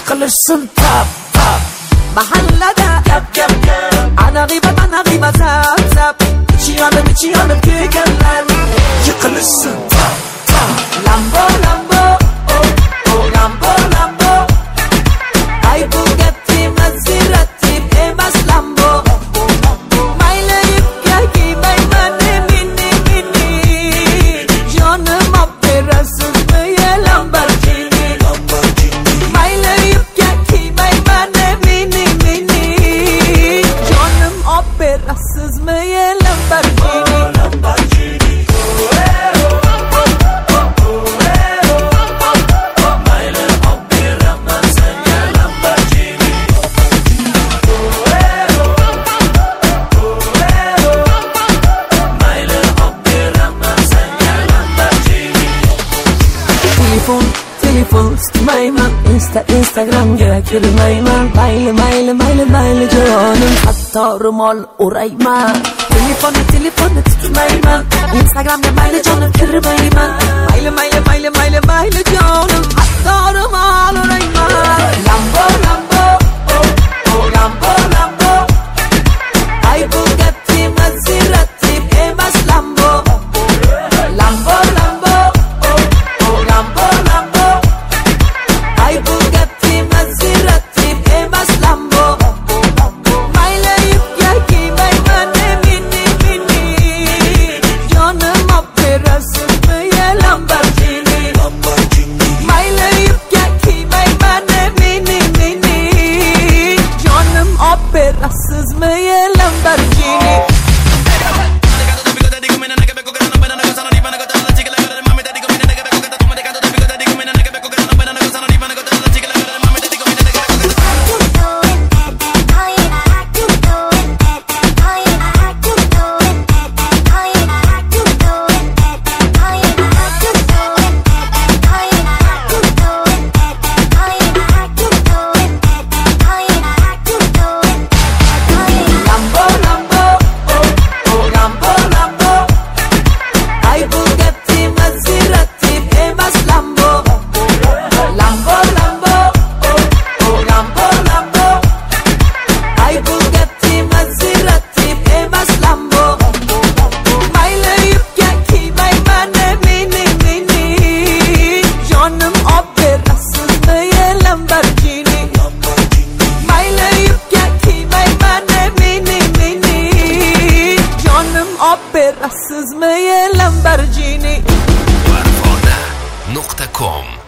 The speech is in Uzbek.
yiqilishsin tap tap. Mahallada gap gap gap, ana g'iybat zap zap. Ichi yonib kuyganlar yiqilishsin tap tap. Lambo lambo oh oh lambo lambo, ay Bugatti Maserati emas Lambo. Mayli yipga kiymayman mini mini, jonim operasizmi Lamborghini. Mayli yipga kiymayman mini mini, jonim operasizmi Lamborghini. Telefon tutmayman, Instagramga kirmayman. Mayli jonim, hatto ro'mol o'rayman. Telefonni tutmayman, Instagramga mayli jonim kirmayman. Mayli jonim, hatto ro'mol o'rayman. Lambo lambo oh oh lambo lambo, ay Bugatti Maserati emas Lambo. Lambo lambo oh oh lambo lambo, ay Bugatti Maserati emas Lambo. Mayli yipga kiymayman mini mini, jonim operasizmi Lamborghini. Mayli yipga kiymayman mini mini, jonim operasizmi Lamborghini. operasizmi Lamborghini. Varvona.com